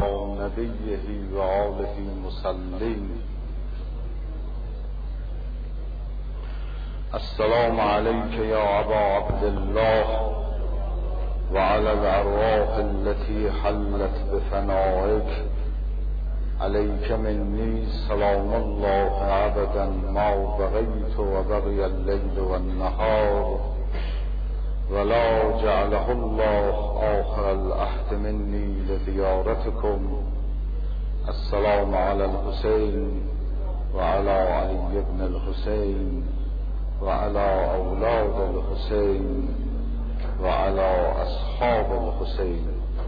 مصطفى نبيه و آله مسلم. السلام عليك يا أبا عبد الله وعلى الأرواح التي حلت بفنائك. عليك مني سلام الله أبدا ما بقيت وبقي الليل والنهار، ولا جعله الله آخر العهد مني لزيارتكم. السلام على الحسين وعلى علي بن الحسين وعلى أولاد الحسين وعلى أصحاب الحسين.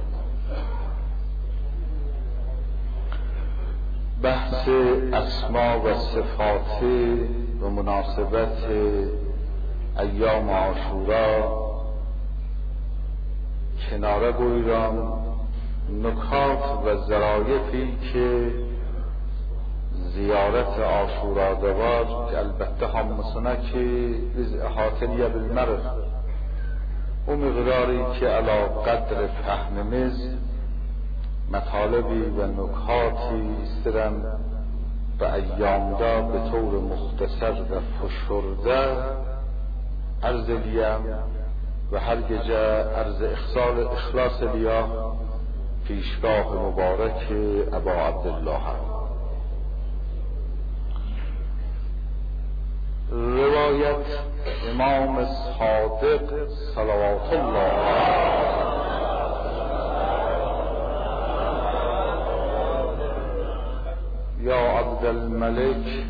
بحث اسما و صفات به مناسبت ایام عاشورا کناره بگیرم. نکات و ظرایفی که زیارت عاشورا دوار که البته همسونه که از احاطه بالمرء و مقداری که علا قدر فهممیز مطالبی و نکاتی استرم به ایام دا به طور مختصر و فشرده عرض لیم و هرگجه عرض اخلاص لیا پیشگاه مبارک ابا عبدالله. روایت امام صادق صلوات الله یا عبدالملک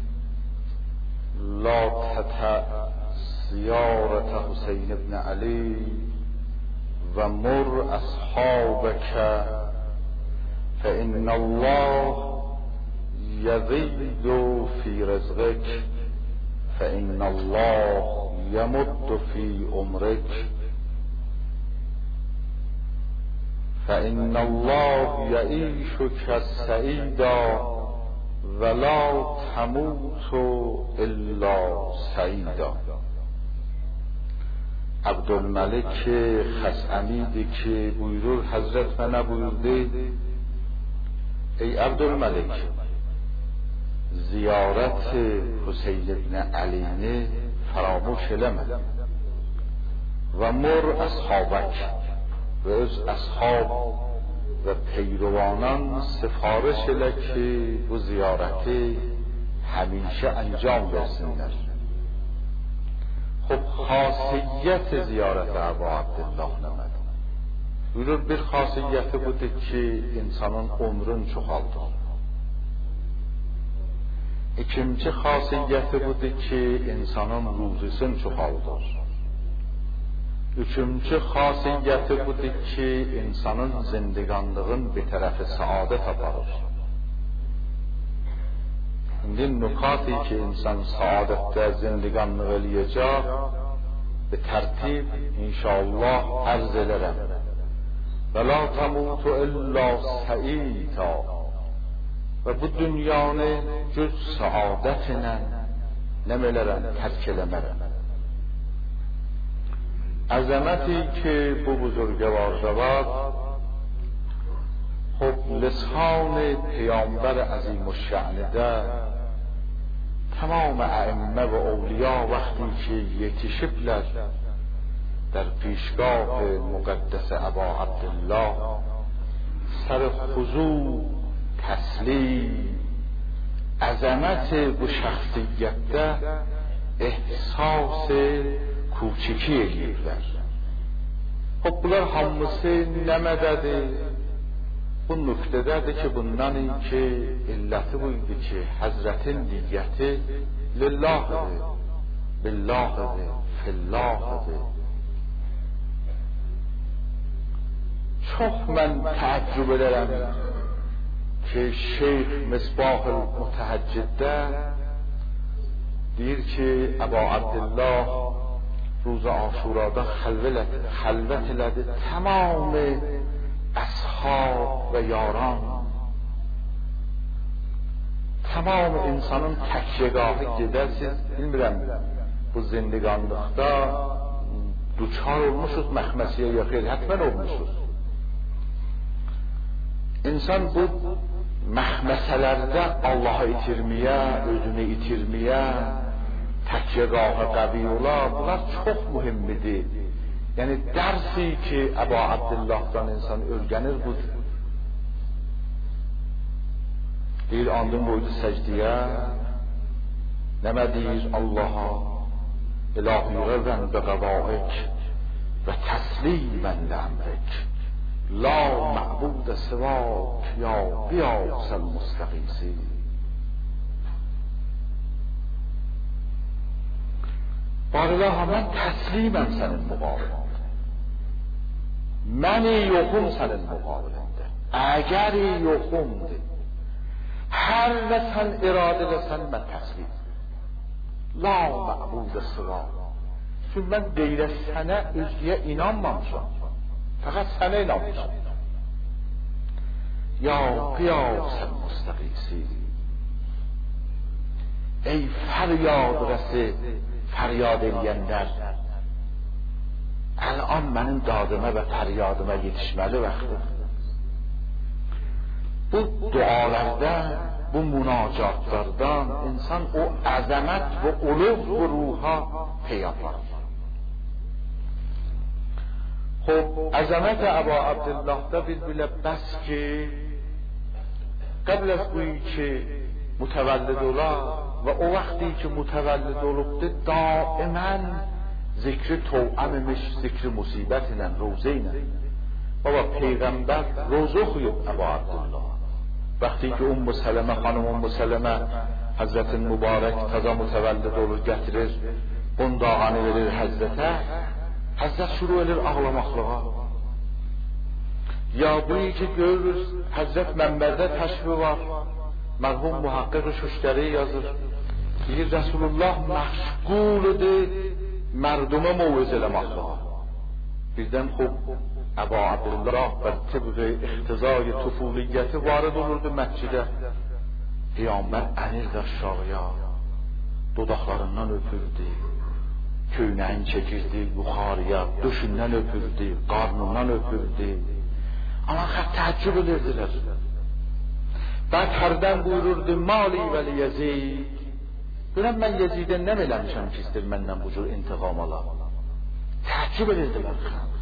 لا تطع زیارت حسین بن علی و مر اصحابک فإن الله یزید فی رزقک فإن الله یمد فی عمرک فإن الله یعیشک سعیدا ولا تموت الا سعیدا. عبدالملک خثعمیدی که بویرور حضرت من نبویرده ای عبدالملک زیارت حسین ابن علی نه فراموش لمه و مر اصحابک و از اصحاب و پیروانان سفارش لکی و زیارت همیشه انجام برسندر. خب خاصیت زیارت ابا عبدالله نمد ویرور bir خاصیت بوده که انسانın ömrün çoxaldı. İkinci xassiyyəti budur ki, insanın ruzisini çoxaldır. Üçüncü xassiyyəti budur ki, insanın zindiganlığın bir tərəfi saadət aparır. İndi nukati ki, insan saadətdə zindiganlıq eləyəcək, bir tərtib inşallah ərz elərəm. Və la təmutu illa səida. Və bu dünyanı göz saadətinə nəmələrəm, tərk eləmərəm. Əzəməti ki bu buzurgəvarda var, خب لسان پیامبر عظیم الشأنده تمام ائمه و اولیا وقتی که یتیشبلر در پیشگاه مقدس ابا عبدالله سر خضوع تسلیم عظمت bu şəxsiyyətdə ehsas کوچکی eləyirlər. خب bunlar hamısı nə mədədir? Bu nüktədədir ki, bundan ki illəti buydu ki, Həzrətin niyyəti lillahidir, billahidir, fillahidir. Çox mən təəccüb edərəm ki, Şeyx Misbah-ül Mütəhəcciddə deyir ki, Əbu Abdillah روز عاشورادا خلوت elədi تمام اصحاب و یاران تمام insanın təkyegahı gedərsiz bilmirəm bu zindiganlıqda duçar olmuşuz məxməsiyə ya xeyr həttən olmuşuz İnsan bu məxməsələrdə Allah'a itirməyə, özünü itirməyə, təkyəgahı qəvi ola, bunlar çox mühimmidir. Yəni dərsi ki, Əbu Abdullah'dan insan öyrənir budur. Deyir, andın boydu səcdiyə, nəmə deyir Allah'a, İlahi və qəvaik və təslimən ləmrik. La mə'budə sivak ya qiyasəl müstəqisi. Barılaha, mən təsliməm sənin müqabilində. Məni yoxum sənin müqabilində. Əgəri yoxumdur. Hər və sən iradə eləsən, mən təslim. La mə'budə sivak. Çünki mən deyirə sənə özgəyə inanmamışam. Fəqət sənə inanmışam. Ya qiyasəl müstəqisi. Ey fəryad rəsi, fəryad eləyənlər, əl'an mənim dadıma və fəryadıma yetişməli vaxtdır. Bu dualarda, bu münacatlardan insan o əzəmət və uluv və ruha pey yapar. Xub, əzəmət Əbu Abdullah'da bilbilə bəs ki, qəbl az buyi ki, mütəvəllid ola və o vaxtı ki, mütəvəllid olubdur, daimən zikri to'amimiş, zikri musibət ilə, roze ilə. Baba, Peyğəmbər roze oxuyub Əbu Abdullah. Vaxtı ki, Sələmə, xanım Sələmə, Həzrətin Mübarək təzə mütəvəllid olur, gətirir, bundağanı verir Həzrətə, Həzrət şuru edir ağlamaqlığa. Ya bu ki, görürüz, Həzrət mənbərdə təşvi var, mərhum muhaqqıq-ı şüştəri yazır. Deyir, Rəsulullah məşğuludur mərdumə muvuz eləməklığa. Birdən xub, Əbu Abdullah bər tibqi ixtizai tufuliyyəti varid olurdu məscidə. Peyğəmbər ənirdi aşağıya, dodaqlarından öpürdü, köynəyin çəkirdi yuxarıya, döşündən öpürdü, qarnından öpürdü. Ama xəb təəccüb edirdilər. Bəd hərdən buyururdu, mali vəli Yezid. Görəm, mən Yezidən nə eləmişəm ki, istir məndən bu cür intiqam ala. Təəccüb edirdilər.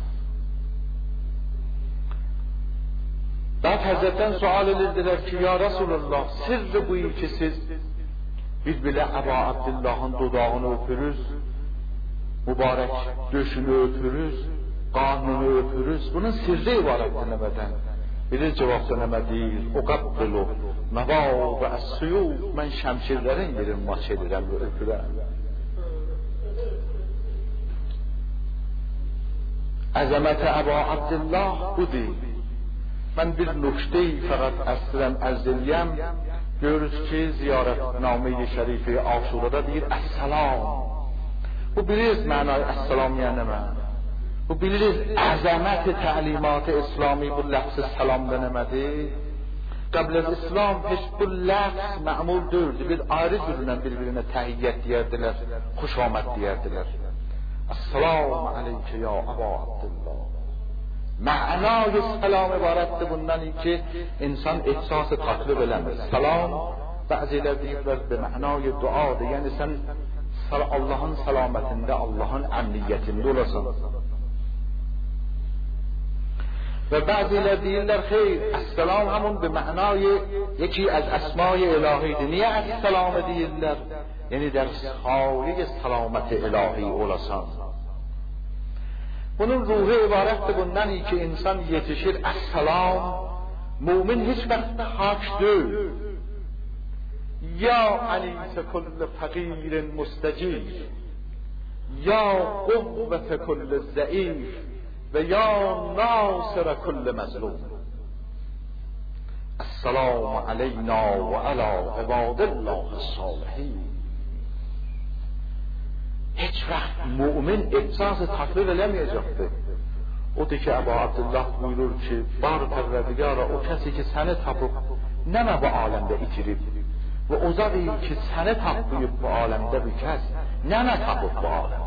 Bəd Həzrətdən sual edirdilər ki, ya Rasulullah, sirri bu ki siz bir-bilə Əbu Abdullah'ın dodağını öpürüz, mübarək döşünü öpürüz, qarnını öpürüz. Bunun sirri ibarət dinləmədən. Bilir cavabda nəmə deyir, o qabbilu, məvav və əs-suyub, mən şəmşirlərin yerin maç edirəm və öpürəm. Əzəmət-i Əbu Abdullah budur. Mən bir nöqtəyi fəqət əsrəm ərzəliyəm, görürüz ki, ziyarətnamə-i şərifi Aşurada deyir, əs-salam. Bu biliriz mənayı əs-salam yəni mən. Bu biliriz əzəmət-i təlimat-ı İslami bu ləfz-i salam denemədir. Qəbl az İslam heç bu ləfz mə'mul dördü. Bir ayrı cürünə bir-birinə təhiyyət deyərdilər, xoşamət deyərdilər. Əs-salamu aleykə ya Əbu Abdullah. Mənayı salam ibarətdir bundan ki, insan ehsas-ı taklib eləmir. Salam, bəzilə deyirlər, bir mənayı duadır. Yəni sən Allah'ın salamətində, Allah'ın əmniyyətində olasan. و بعضی دیرler خیر السلام همون به معنای یکی از اسمای الهی نیه السلام دیرler یعنی در خواهی سلامت الهی اولاسان bunun ruhu ibarətdir bundan ki insan yetişir السلام mümin hiç vakit hak değil ya anise kulle fakirin mustecib ya quvvete kulle zayıf ve ya nasir kull mazlum. Esselamu aleyna ve ala ibadillahi salihin. Hiç vakit mümin ihsas-ı taklif eləməyəcəkdir. Odur ki, Əbu Abdullah buyurur ki, bar pərverdigara o kəsi ki səni tapıb nəmə bu aləmdə itirib və o zadı ki səni tapıb bu aləmdə bir kəs nəmə tapıb bu aləmdə.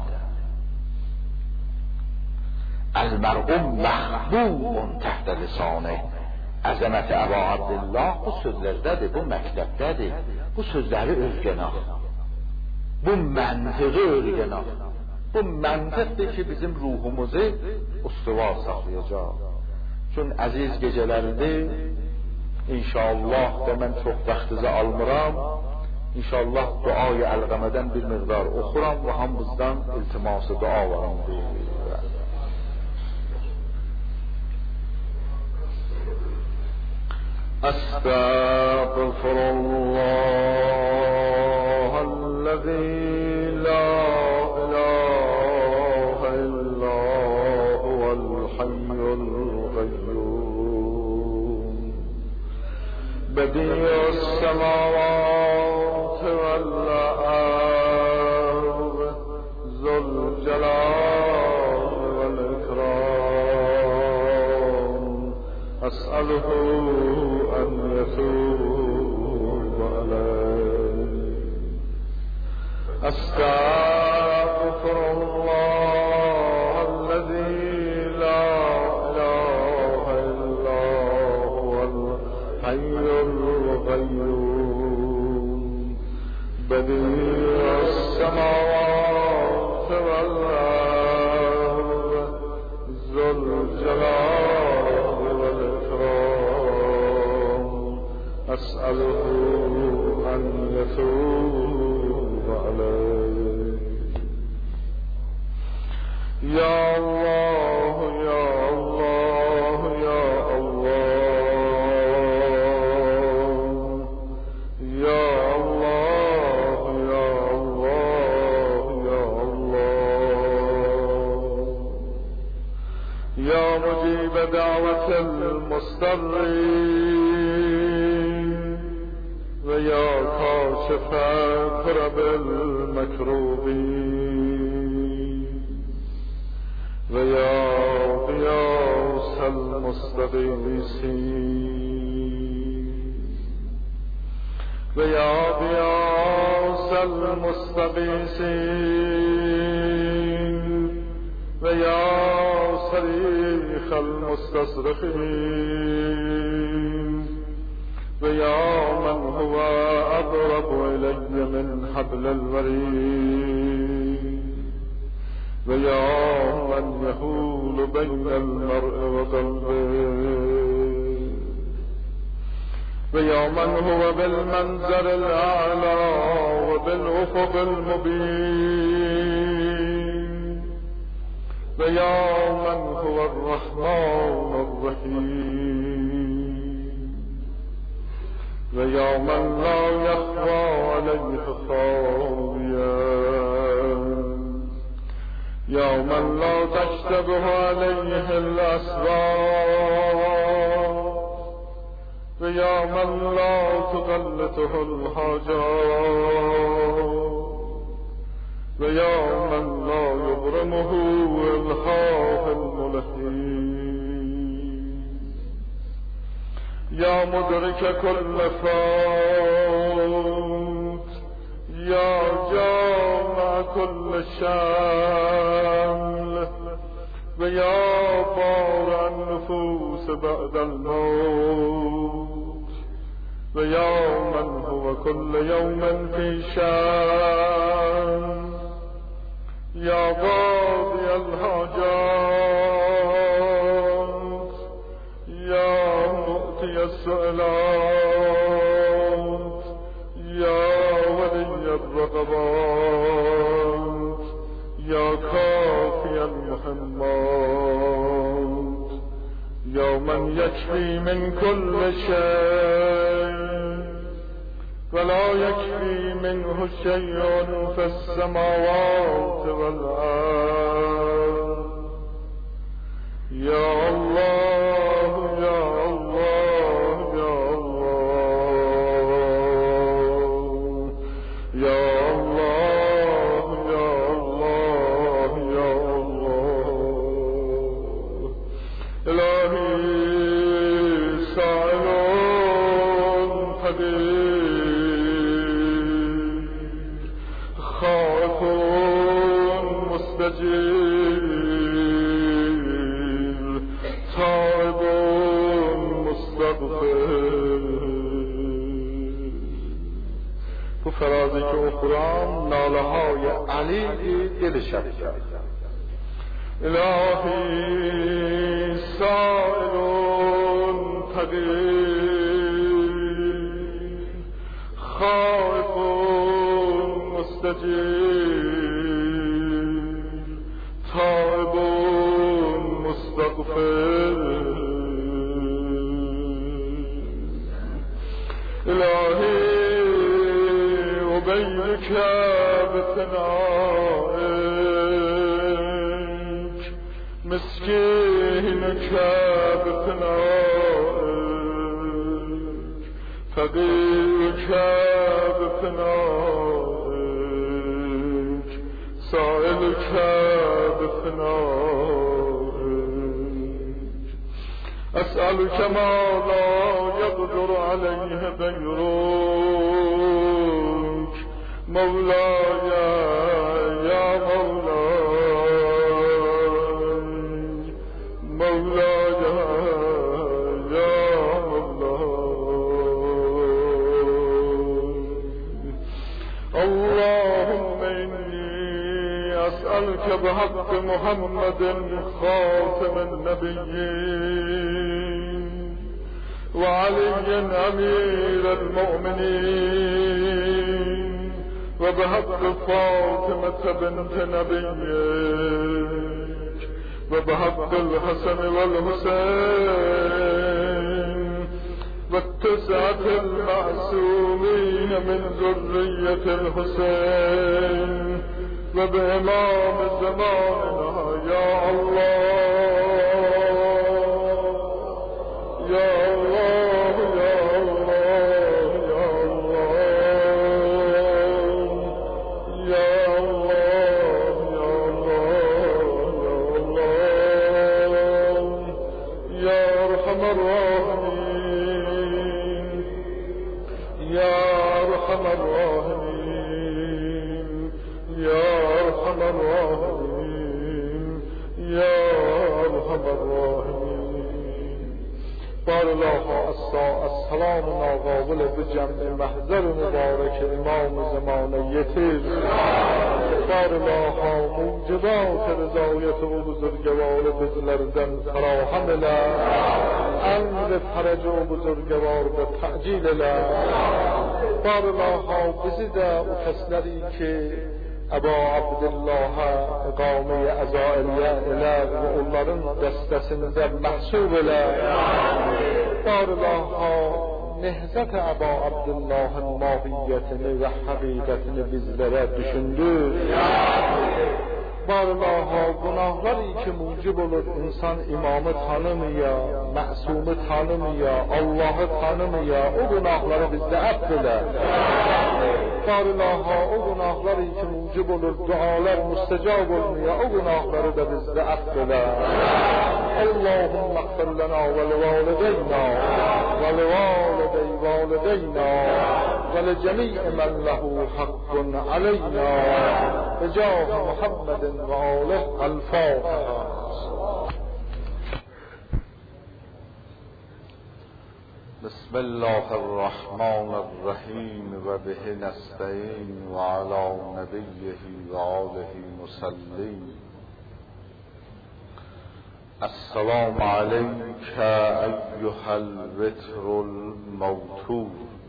المرء محبوب تحت لسانه Əzəməti Əbu Abdillah bu sözlərdədir, bu məktəbdədir. Bu sözləri özgənah. Bu məntiqi özgənah. Bu məntiqdir ki, bizim ruhumuzu ustiva saxlayacaq. Çün əziz gecələrdir, inşallah da mən çox vaxtınızı almıram. İnşallah duayı əlqəmədən bir miqdar oxuram və hamımızdan iltiması dua varam deyir. أستغفر الله الذي لا إله إلا هو الحي القيوم بديع السماوات والأرض ذو الجلال والإكرام أسأله أن يتوب علي أستغفر الله الذي لا إله إلا هو الحي القيوم بديع السماوات والأرض ذو الجلال والإكرام أسأله أن يتوب علي يا الله يا الله يا الله يا الله يا الله يا الله يا مجيب دعوة المضطرين ويا كاشف كرب المكروبين ويا غياث المستغيثين ويا غياث المستغيثين ويا صريخ المستصرخين ويا من هو أقرب إلي من حبل الوريد ويا من يحول بين المرء وقلبه ويا من هو بالمنظر الأعلى وبالأفق المبين ويا من هو الرحمن الرحيم ويا من لا يخفى عليه خافيا يا من لا تشتبه عليه الأسرار ويا من لا تغلطه الحاجات ويا من لا يبرمه الخاف الملحين يا مدرك كل فوت يا جامع كل شمل ويا بارع النفوس بعد الموت ويا من هو كل يوم في شان يا قاضي الحاجات يا مؤتي السؤالات يا ولي الرغبات يا كافي المهمات يا من يكفي من كل شيء ولا يكفي منه شيء في السماوات والأرض يا الله يا الله يا الله يا الله يا الله يا الله إلهي سائل قدير خائف مستجير تائب مستغفر تو فرازی که اخرام ناله های علی دل شب کرد. الهی سائل تقی خائف مستجیر تائب مستغفر. الهی أبيك بثنائك مسكينك بثنائك فقيرك بثنائك سائلك بثنائك. أسألك ما لا يقدر عليه غيرك مولاي يا مولاي مولاي يا مولاي. اللهم إني أسألك بحق محمد خاتم النبيين وعلي أمير المؤمنين وبحق فاطمة بنت نبيك وبحق الحسن والحسين والتسعة المعصومين من ذرية الحسين وبإمام زماننا يا الله يا الله يا الله يا الله يا الله يا الله يا أرحم الراحمين يا أرحم الراحمين يا أرحم الراحمين يا أرحم الراحمين. بار الله السلام ناقابل بجمع محضر مبارک امام زمانیتی بار الله موجبات رضایت و بزرگوار بزرگردن فراهم له امر فرج و بزرگوار به تعجیل له. بار الله بزیده و کسلری که ابا عبدالله اقامه ازائلیه اله و onların dəstəsində məhsul elə. Barlaha nehzət Aba Abdullah'ın mahiyyətini və həqiqətini bizlərə düşündür. Barlaha günahları ki mucib olur insan imamı tanımaya, ma'sumu tanımaya, Allah'ı tanımaya, o günahları bizdə əfv elə. Barlaha o günahları ki mucib olur dualar müstecab olmaya, o günahları da bizdə əfv elə. Allahümme اغفر لنا ولوالدينا ولوالدي والدينا ولجميع من له حق علينا بجاه محمد وآله. الفاتحة. بسم الله الرحمن الرحيم وبه نستعين وعلى نبيه وآله نصلي. السلام عليك أيها الوتر الموتور.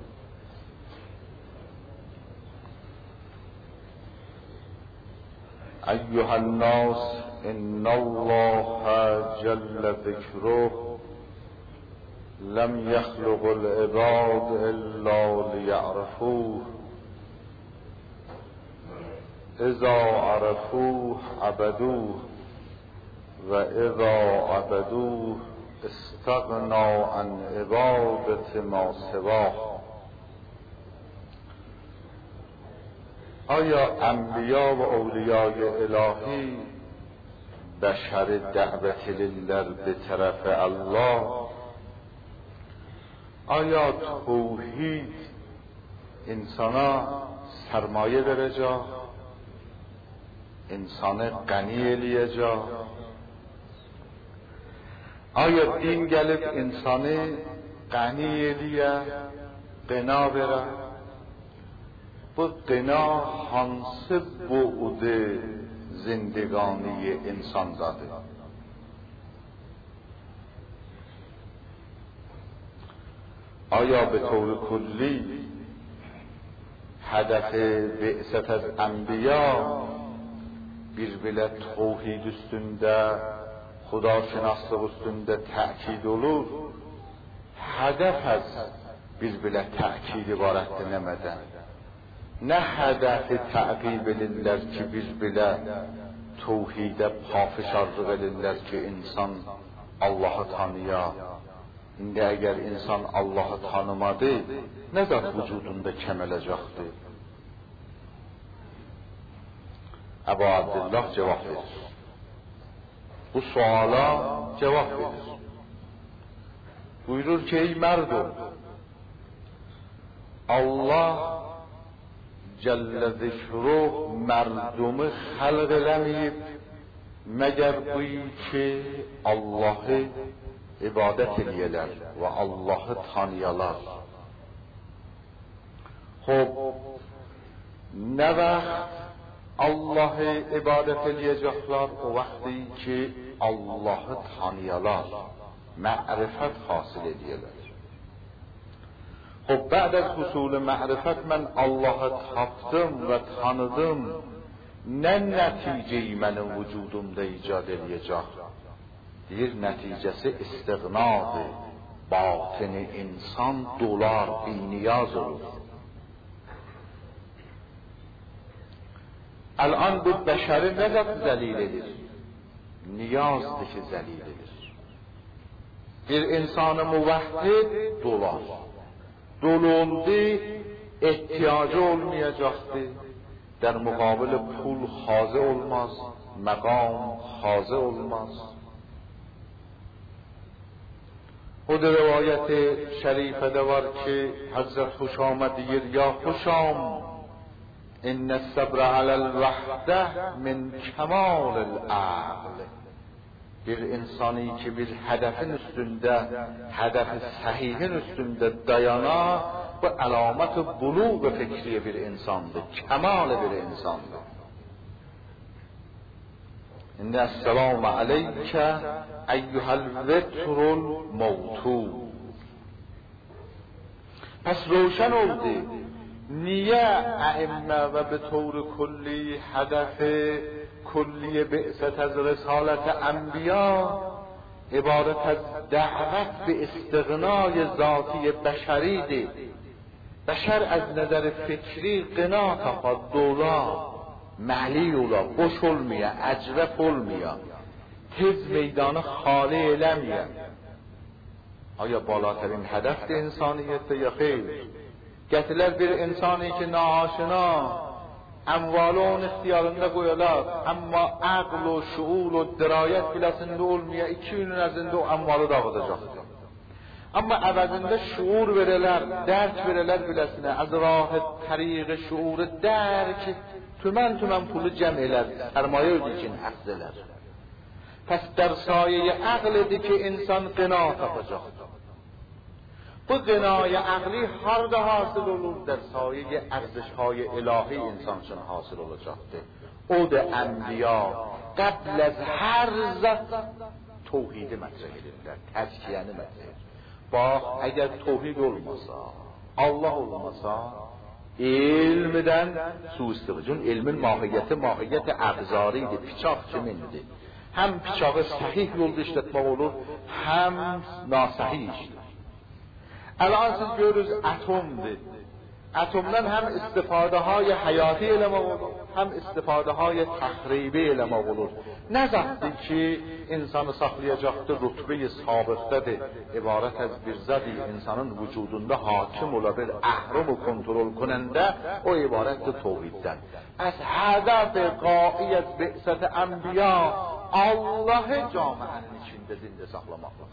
أيها الناس إن الله جل ذكره لم يخلق العباد إلا ليعرفوه إذا عرفوه عبدوه وإذا عبدوه استغنوا عن عبادة ما سواه. آیا انبیا و اولیای الهی بشر دعوت لله به طرف الله؟ آیا توحید انسانا سرمایه داره جا؟ انسان غنی الیه جا؟ آیا دین گلب انسان غنی الیه قنا بره؟ bu qina hansı bu'd zindگانی انسان داده؟ آیا به طور کلی هدف بعثت از انbiya bir-belə tevhid üstündə, xudaşənaslıq üstündə təkid olur? Hədəf az bir-belə təkid ibarətdir nəmədən? Nə hədəfi təqib edirlər ki, bir-belə tevhidə pafişarlıq edirlər ki, insan Allah'ı tanıya. İndi əgər insan Allah'ı tanımadı, nə zat vücudunda kəmələcəkdir? Əbu Abdullah cevap verir. Bu suala cevap verir. Buyurur ki, ey merdum, Allah Celle zikruh merdumu xalq eləməyib, məgər bu ki, Allah'ı ibadət eləyələr və Allah'ı tanıyalar. Xob, nə vaxt Allah'ı ibadət eləyəcəklər? O vaxtı ki, Allah'ı tanıyalar, ma'rifət hasil eləyələr. Xob, bə'd az husul ma'rifət mən Allah'ı tapdım və tanıdım, nə nəticəyi mənim vücudumda icad eləyəcək? Deyir, nəticəsi istiğnadır, batini insan dolar, biniyaz olur. الان bu bəşəri nə zət zəlil edir? Niyazdır ki, zəlil edir. Bir insanı muvahhid dolar. Dolundu, ehtiyacı olmayacaqdı. در مقابل pul xazı olmaz, məqam xazı olmaz. O da rivayət-i şərifədə var ki, Həzrət Huşamə deyir, ya Huşam, إن الصبر على الوحدة من كمال العقل. Bir insani ki bir hədəfin üstündə, hədəfi səhihin üstündə dayana, bu əlamət-i buluğ fikriyə bir insandır, kəmal bir insandır. İnne esselamu aleykə eyyuhəl vetrul mevtu. Pəs روشن oldu. Niye ائمه و به طور کلی هدف کلی بعثت از رسالت انبیا عبارت از دعوت به استغنای ذاتی بشری دی؟ بشر از نظر فکری قنا تاپد، دولا معلی اولا boş olmuyor, əcrəf olmuyor, tez meydanı xali eləmiyor. آیا بالاترین هدفdir insaniyyətdə ya xeyr؟ Gətirlər bir insani ki, naaşına, əmvalı onun ixtiyarında qoyarlar, amma əql o, şuur o, dirayət biləsində olmaya 2 günün ərzində o əmvalı dağıdacaqdır. Amma əvəzində şuur verələr, dərk verələr biləsinə, az rah-ı təriq-i şuuru dərk, tümən pulu cəm elər, sərmayə ödəyicin əqd elər. Pəs در سایه عقل edir ki, insan qina tapacaqdır. Bu qinای عقلی harda hasıl olur? در سایه ارزش‌های الهی insan üçün hasıl olacaqdır. O da enbiya قبل از هر zat توحیدی مطرح edirlər, təzkiyəni مطرح edir. Bax, əgər توحید olmasa, Allah olmasa, ilmdən suistiğcun, ilmin mahiyyəti əqzaridir, piçaq kimindir? Həm piçağı sahih yolda işlətmək olur, həm nasahih işlətmək. الان siz görürüz atomdur. Atomdan hem istifaده های حیاتی eləmək olur, hem istifaده های təxribi eləmək olur. Nə zatdır ki, insanı saxlayacaqdır, rütbə-i sabiqdədir. İbarət az bir zədi insanın vücudunda hakim ola bir əhrum-u kontrol کننده, o ibarətdir توحیدdən. از هدف قایی از بعثت انبیا Allah'ı camiənin içində zində saxlamaqdır.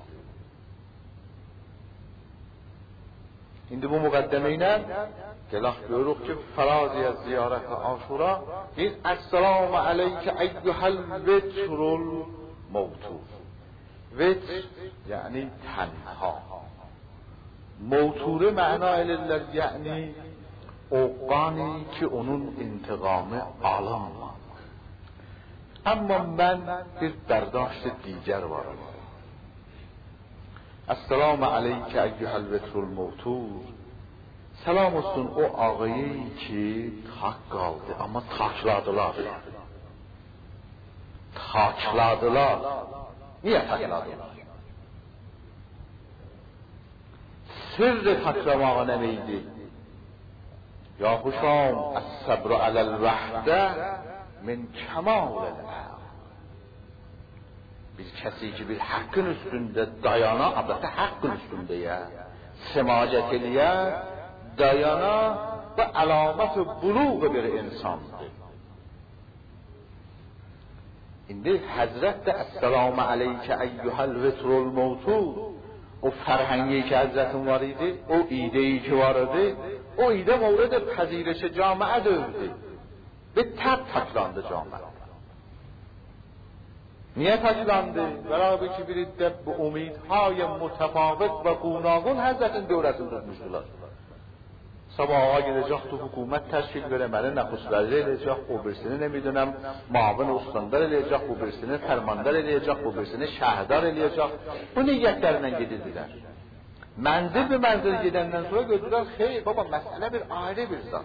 İndi bu müqəddəmə ilə gələk görürük ki, farazi az ziyarət Aşura deyir, Əssalamu aleykə eyyuhəl vetrul mevtur. Vetr, yəni tənha. Mevturu məna edirlər, yəni اوقانی که onun انتقام عالم. اما من bir برداشت دیگر وارم. السلام علیک ایها الوتر الموتور. Salam olsun o ağayı ki tak qaldı, amma takladılar. Takladılar. Niye takladılar? Sırrı taklamağa nemeydi? Ya huşam, es-sabru alel vahde min kemalel ağ. Bir kesi ki bir hakkın üstünde dayana, albatta hakkın üstünde ya, semacet eliye, dayana ve alamet-i buluğ bir insandır. İndi Hazret de Esselamu aleyke eyyuhel vitrul mevtur. O فرهنگی که حضرتون واریده، o ایده‌ای که وارده، o ایده مورد پذیرش جامعه دارده، به تب تکلانده جامعه. niye تکلانده؟ برای که برید به امیدهای متفاوت و گوناگون حضرتون دورتون tutmuştular. sabah ağa gelecek تو حکومت تشکیل بره، منه نخست وزیر eleyecek، o birisini nemiدونم معاون استاندار eleyecek، o birisini فرماندار eleyecek، o birisini şahdar eleyecek. Bu niyetlerle gidiyorlar. Menzil bir menzil gidenden sonra gördüler hey baba mesele bir ayrı bir zat.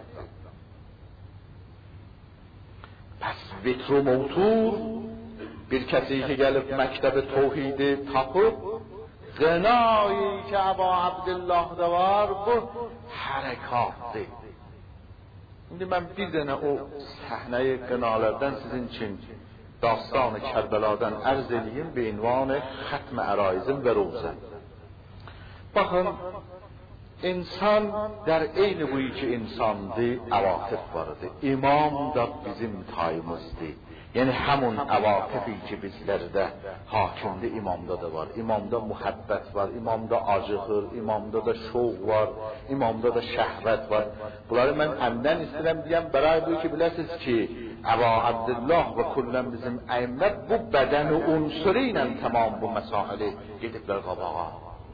Pes vitru mevtur bir kesi ki gelip mektebe tevhidi tapıp gınayı ki Ebu Abdillah'da var bu harekatı. Şimdi ben bir tane o sahneyi gınalardan sizin için dastanı Kerbeladan arz edeyim be ünvanı Hatm Araizim ve Rozen. Bakın insan der eyni bu iki insandı, avatif vardı. İmam da bizim tayımızdı. Yani همون عواطفی که bizlərdə hakimdir, imamda da var. İmamda muhabbət var, imamda acıqır, imamda da şoq var, imamda da şəhvət var. Bunları mən əmdən istəyirəm deyəm, bəray bu ki biləsiniz ki, Əbu Abdullah və kullən bizim əimmət bu bədəni unsuru ilə tamam bu məsaili gediblər qabağa.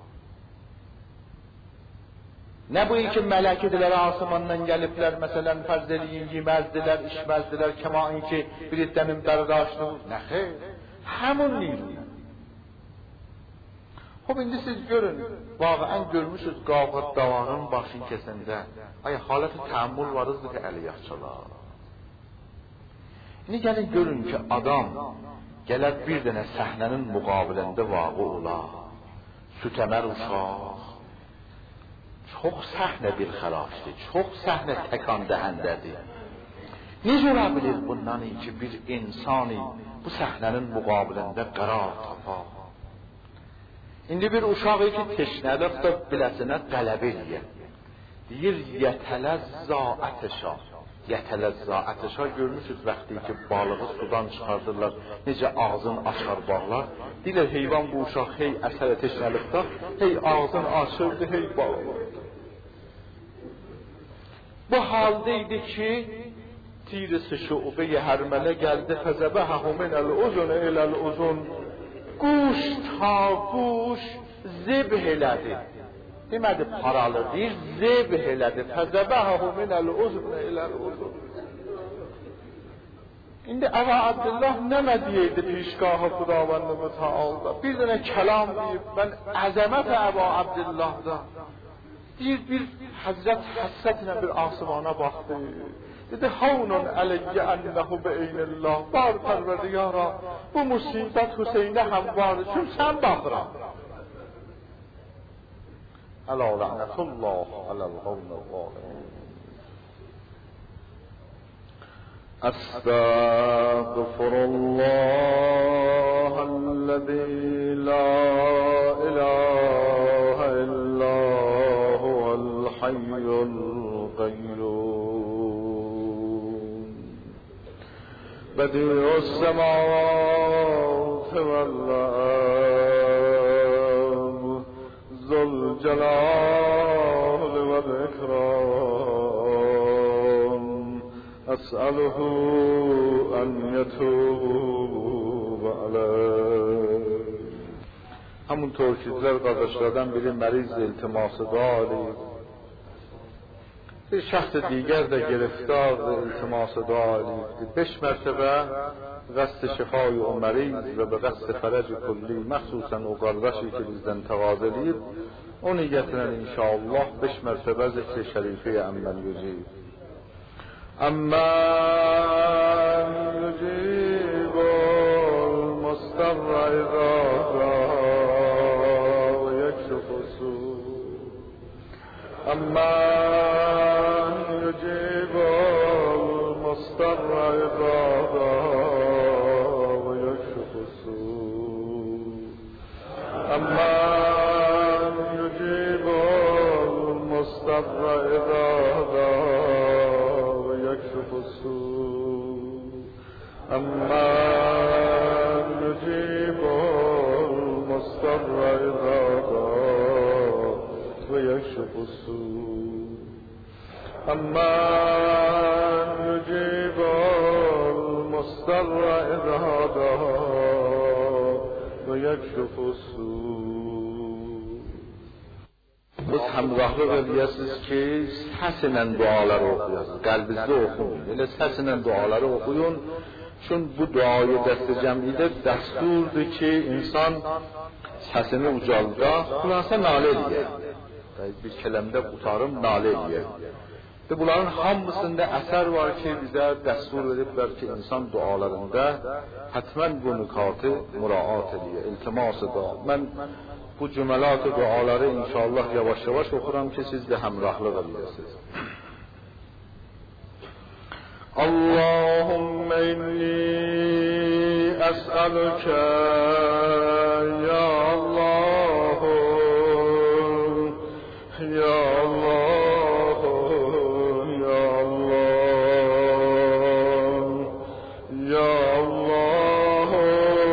Ne bu iki melekediler asmandan gelipler mesela fazleliğin yemezdiler, içmezdiler, kema ki birliktenin berdaştı. Ne hayır, hemun neydiler. Hop indi siz görün, vaqiən görmüşüz qavqat davarın başın kesende. Ay halet-i təəmmül varızdı ki əliyyahçılar. İndi gəlin görün ki adam gələk bir dənə səhnənin müqabilində vaqı ola. Sütəmər uşaq. Çok sahne bir xilafdır, çok sahne tekan dəhəndədir. Necə ola bilir bundan ki bir insani bu sahnenin müqabilində qərar tapar? İndi bir uşağı ki teşnəlikdə biləsinə qələb eləyir. Deyir, yətələzzə ətəşa. Yətələzzə ətəşa görmüşüz vaxtı ki balığı sudan çıxardırlar, necə ağzını açar bağlar. Deyirlər, heyvan bu uşaq hey əsər teşnəlikdə, hey ağzını açırdı, hey bağlar. Bu haldeydi ki tirisi şu'be-i hermele geldi fezebehahu minel uzun ilel uzun kuş ta kuş zibh elədi. Demədi paralı deyir, zibh elədi. Fezebehahu minel uzun ilel uzun. İndi Əbu Abdullah nə deyirdi pişgahı Xudavənd Mütəalda? Bir dənə kəlam deyib, mən əzəmət Əbu Abdullah'da bir Hazret hasretine bir asmana baktı. Dedi havnun aleyye ennehu be eynillah. Bar perverdiyara bu musibet Hüseyin'e hem vardı. Çünkü sen bakıram. Ela la'netullah alel gavnel zalimin. Estağfirullahellezî la ilahe illa الحي القيوم بديع السماوات والأرض ذو الجلال والإكرام أسأله أن يتوب عليه. همونطور که دیگر قضاشدادن بری مریض التماس داری bir şخص دیگر در گرفتار در التماس دعا 5 مرتبه قصد شفای و مریض و به قصد فرج کلی مخصوصا اوقاربشی که bizden تقاضلید o niyetinden inşallah 5 mertebe zikr-i şerifi ammen yücib. Ammen yücibul mustarra idâ ve yekşufu su'. Ammen yücibul mustarra idâ ve yekşufu su'. Ammen المضطر إذا دعا ويكشف السوء أمن يجيب المضطر إذا دعا ويكشف السوء أمن يجيب المضطر إذا دعا ويكشف السوء. Biz hamrohlik qilyapsiz ki səsinlə duaları oxuyasınız. Qəlbinizdə oxuyun. Elə səsinlə duaları oxuyun. Çünki bu duayı dəstə cəmiyyədə dəsturdur ki, insan səsini ucalda, xülasə nalə eləyər. Bir kələmdə qutarım, nalə eləyər. Bunların hamısında əsər var ki, bizə dəstur ediblər ki, insan dualarında hətmən bu nükatı müraat eləyər, iltimas edər. Mən bu cümləlat duaları inşallah yavaş-yavaş oxuram ki, siz də həmrahlıq edəsiniz. Allahümme inni əs'əlükə ya Allahu ya Allahu ya Allah ya Allah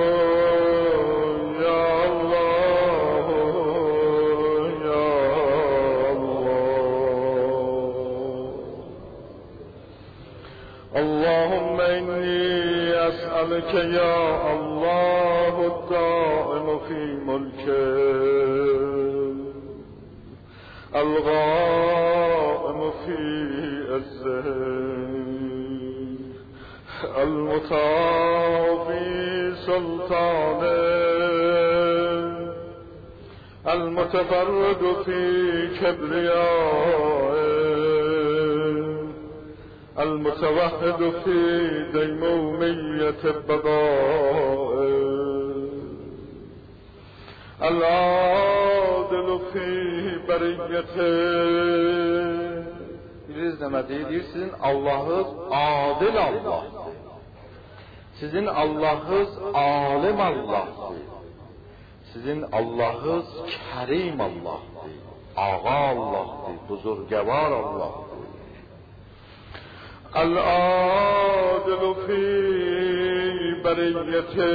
ya Allah ya Allah Allahümme inni es'aluke ya Allah ad-daimu fi mulke الغائم في عزه المطاع في سلطانه المتفرد في كبريائه المتوحد في ديمومية بقائه العادل في برiyete. Bilirsiniz nə deyir? Sizin Allah'ız adil Allah'dır. Sizin Allah'ız alim Allah'dır. Sizin Allah'ız kerim Allah'dır. Ağa Allah'dır. Buzurgevar Allah'dır. El-adil fi beriyete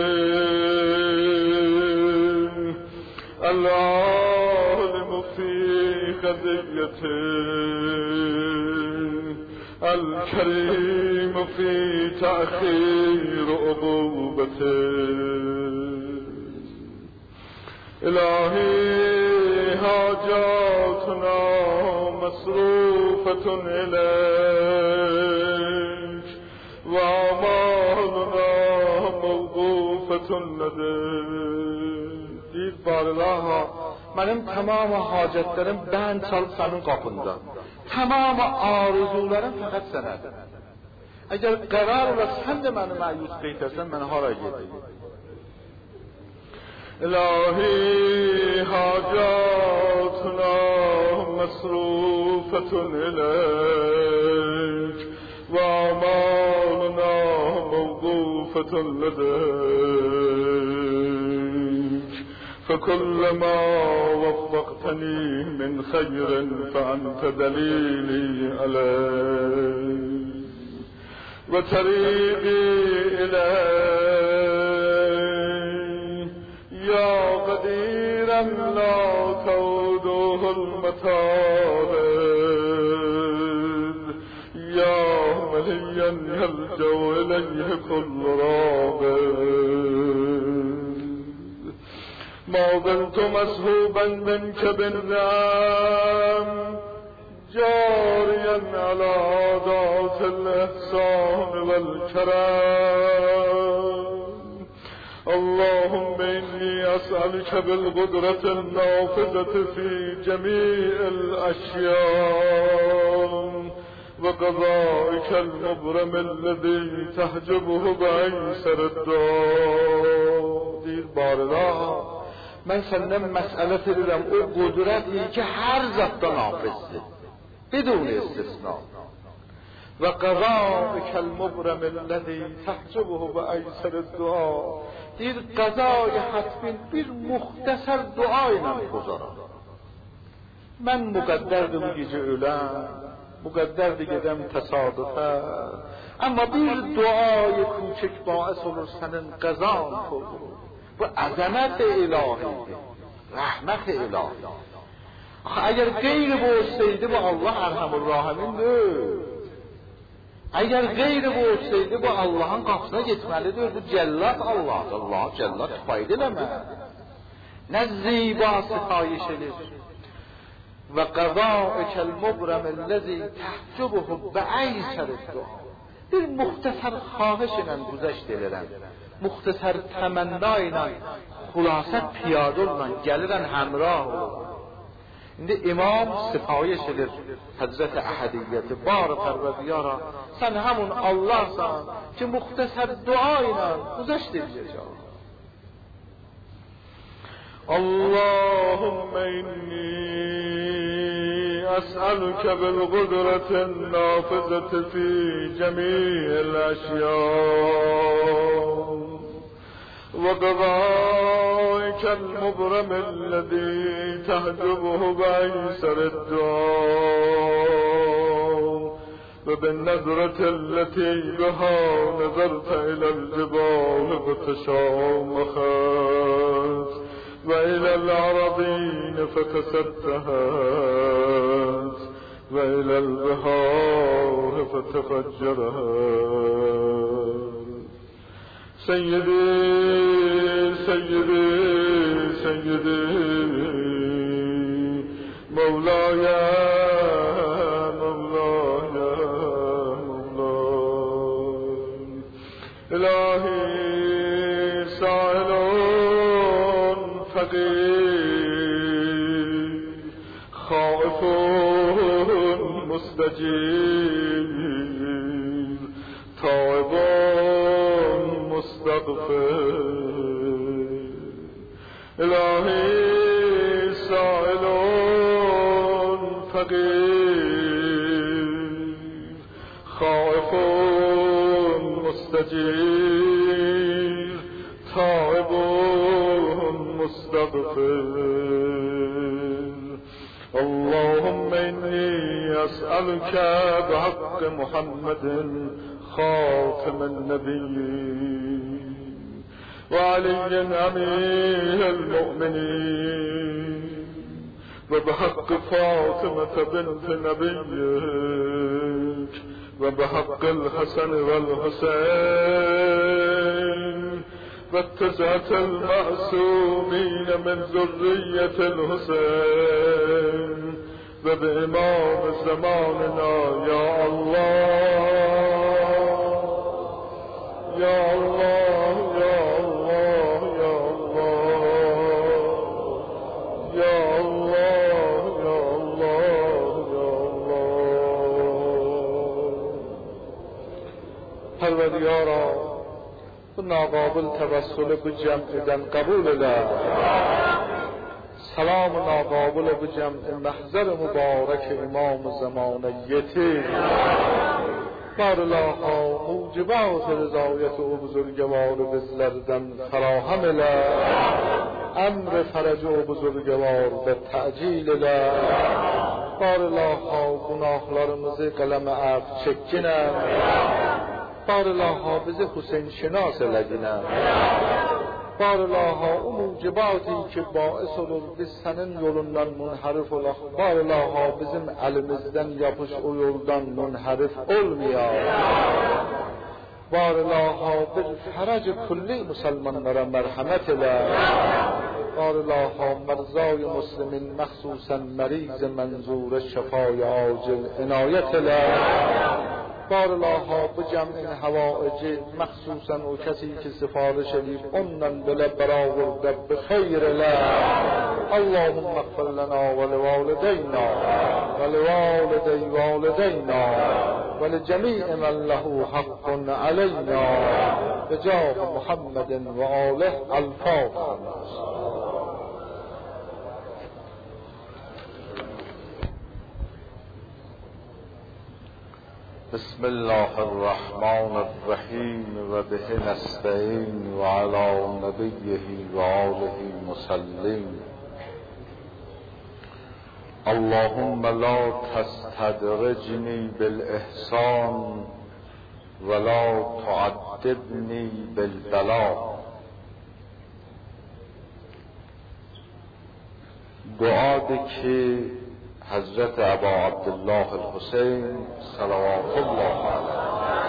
العالم في خزيته الكريم في تأخير عقوبته إلهي حاجاتنا مصروفة إليك وأعمالنا موقوفة لديك. Deyir barılaha, mənim tamamı hacətlərim bənd çalıb sənin qapında. Tamamı arzularım fəqət sənədir. Əgər qərar və sən də məni məyus qeytərsən, mən hara gedəyim? İlahi hacatına məsrufətun iləyk və amalına mevqufətun ledeyk. فكلما وفقتني من خير فأنت دليلي عليه وطريقي إليه يا قديرا لا تعوده المطالب يا مليا يلجأ إليه كل راغب ما زلت مسحوبا منك بالنعم جاري والكرم اللهم إني أسألك بالقدرة النافذة في جميع الأشياء وقضائك المبرم الذي تحجبه بأيسر الدعاء. دیر بارها من سندم مسئله دیدم او قدرتی که هر ذات نافذه بدون استثناء و قضائک المبرم الذی تحجبه بأیسر الدعاء. دیر قضای حتمی bir muhtasar dua ilə گذارم. من مقدرdir bu gece öləm, مقدرdir gedəm təsadüfə, amma bir duayı کوچک باعث olur sənin qazan olur. Bu əzəmət ilahidir, rəhmət ilahi. اگر غیر bu olsaydı bu Allah Erhamurrahimindir. Eğer غیر bu olsaydı bu Allah'ın kapısına gitmelidir. Bu cellat Allah. Allah cellat fayda eləmə. Nə ziba sitayiş edir. Və qazâikəl mubrəməl-ləzî təhcubuhu bə'əysərid-dua. Bir muxtəsər xahiş ilə güzəşt edirəm. Muxtəsər təmənna ilə, xülasə piyadə ilə gəlirən həmrah olur. İndi imam sifayəş edir Həzrət Əhədiyyəti. Barı pərvədiyara, sən həmun Allahsan ki, muxtəsər dua ilə güzəşt edəcək. اللهم إني أسألك بالقدرة النافذة في جميع الأشياء وقضائك المبرم الذي تحجبه بأيسر الدعاء وبالنظرة التي بها نظرت إلى الجبال فتشامخت وإلى الأراضين فتسدهت وإلى البحار فتفجرت. سيدي سيدي سيدي مولاي مولاي مولاي إلهي سائل فقير خائف مستجيب تائب مستغفر. إلهي سائل فقير خائف مستجيب تائب مستغفر. اللهم إني أسألك بحق محمد خاتم النبيين وعلي أمير المؤمنين وبحق فاطمة بنت نبيك وبحق الحسن والحسين والتسعة المعصومين من ذرية الحسين وبإمام زماننا يا الله يا الله يا الله يا الله يا الله يا الله يا الله. پروردگارا bu naqabil təvəssülü bu cəm'idən qəbul elə. Salam-ı naqabil bu cəm'i məhzər-i mübarək imam-ı zamanəyyəti. Barlaha mucibat rızayət o buzurgəvar bizlərdən fərahəm elə. Əmr fərəc o buzurgəvar və təcil elə. Barlaha günahlarımızı qələmə əf çəkkinə. Barlaha bizi Hüseyin şinas elədinə. Barlaha o mucibaتی ki باعث olur biz sənin yolundan münhərif olaq. Barlaha bizim əlimizdən yapış o yoldan münhərif olmayaq. Barlaha bir fərəc kulli müsəlmanlara mərhəmət elə. Barlaha mərzای muslimin məxsusən məriz mənzur şəfای acil inayət elə. بار الله ها به جمع حوائج مخصوصا او کسی که سفارش لیف اونن دل برآورده به خیر الله. اللهم اغفر لنا ولوالدینا ولوالدی والدینا ولجمیع من له حق علینا بجاه محمد و آله الفاتحه. بسم الله الرحمن الرحیم و به نستعین و علی نبیه و آله مسلم. اللهم لا تستدرجنی بالاحسان ولا تعذبنی بالبلاء. دعایی که حضرت ابا عبدالله الحسین صلوات الله علیه